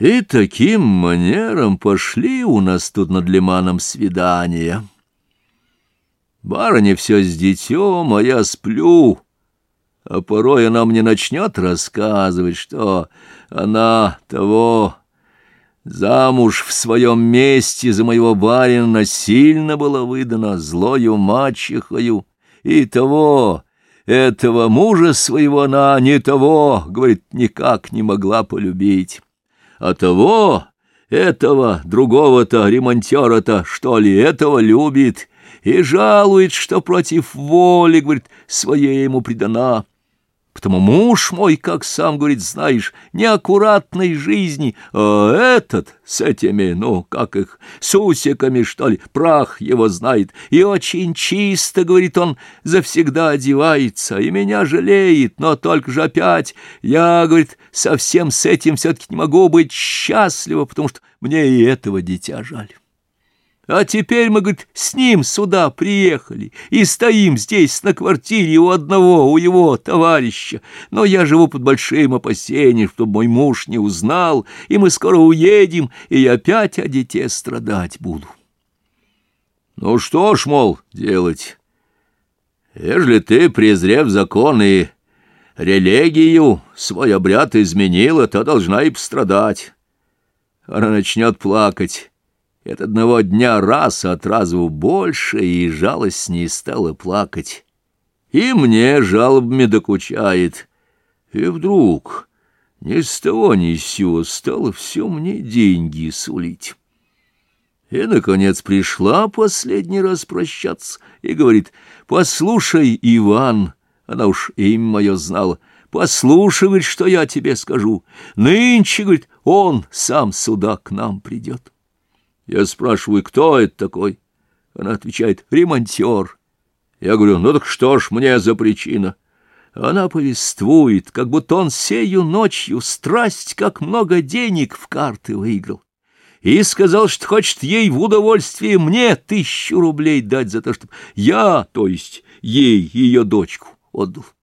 И таким манером пошли у нас тут над лиманом свидания. Барыня все с детем, а я сплю, а порой она мне начнет рассказывать, что она того замуж в своем месте за моего барина насильно была выдана злою мачехою, и того, этого мужа своего она не того, говорит, никак не могла полюбить, а того, этого, другого-то, ремонтера-то, что ли, этого любит, и жалует, что против воли, говорит, своей ему предана. Потому муж мой, как сам, говорит, знаешь, неаккуратной жизни, а этот с этими, ну, как их, с усиками, что ли, прах его знает, и очень чисто, говорит, он завсегда одевается, и меня жалеет, но только же опять я, говорит, совсем с этим все-таки не могу быть счастлива, потому что мне и этого дитя жаль. А теперь мы, говорит, с ним сюда приехали и стоим здесь на квартире у одного, у его товарища. Но я живу под большим опасением, чтобы мой муж не узнал, и мы скоро уедем, и я опять о дите страдать буду. Ну что ж, мол, делать? Ежели ты, презрев закон и религию, свой обряд изменила, то должна и пострадать. Она начнет плакать. И от одного дня раз от разу больше, и жалостней стала плакать. И мне жалобами докучает. И вдруг ни с того ни с сего стало все мне деньги сулить. И, наконец, пришла последний раз прощаться и говорит: «Послушай, Иван», она уж имя мое знала, «послушай, говорит, что я тебе скажу. Нынче, говорит, он сам сюда к нам придет». Я спрашиваю, кто это такой? Она отвечает: ремонтер. Я говорю: ну так что ж мне за причина? Она повествует, как будто он сею ночью страсть, как много денег в карты выиграл, и сказал, что хочет ей в удовольствие мне 1000 рублей дать за то, чтобы я, то есть ей, ее дочку отдал.